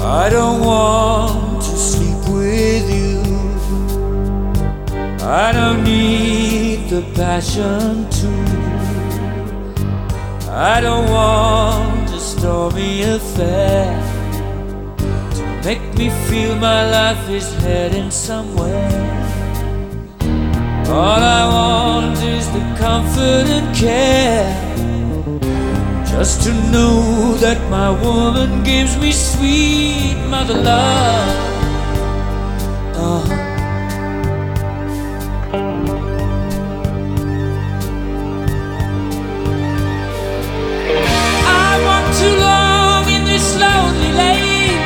I don't want to sleep with you. I don't need the passion to. I don't want a stormy affair to make me feel my life is heading somewhere. All I want is the comfort and care, just to know that my woman gives me sweet mother love. I walked too long in this lonely lane.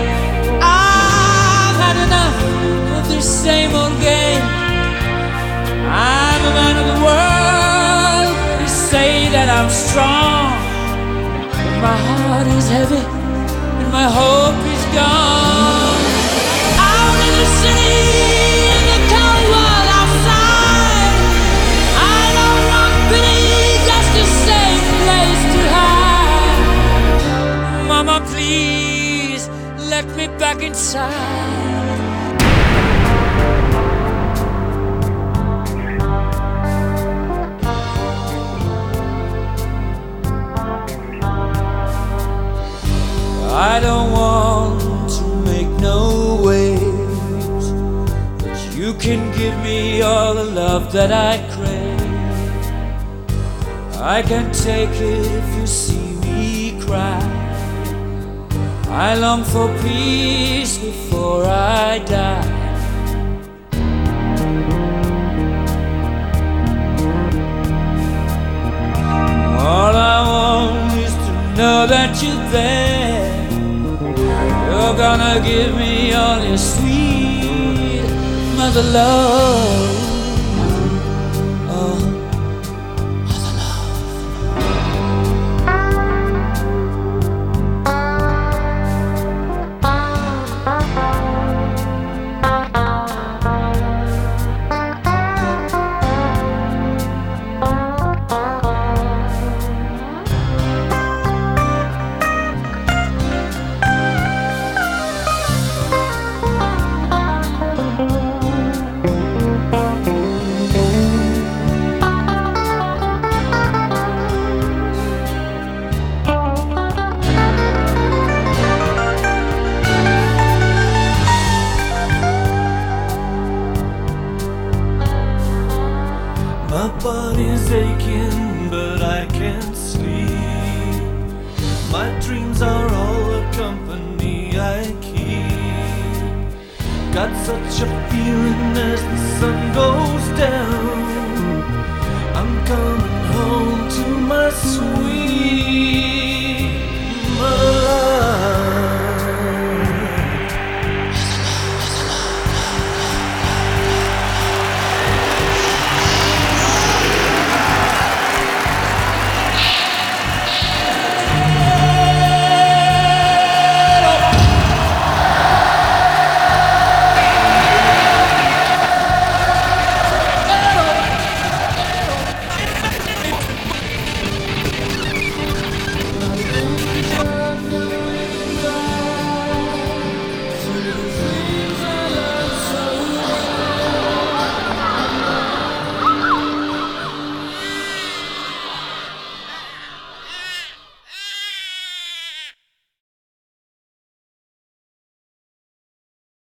I've had enough of this same old game. I'm a man of the world. They say that I'm strong, but my heart is heavy and my hope is gone. Out in the city, in the cold world outside, I don't want pity, just a safe place to hide. Mama, please let me back inside. I don't want to make no waves, but you can give me all the love that I crave. I can take it if you see me cry. I long for peace before I die. All I want is to know that you're there. You're gonna give me all your sweet mother love. Oh, mother love. My body's aching, but I can't sleep. My dreams are all the company I keep. Got such a feeling as the sun goes down, I'm coming home to my sweet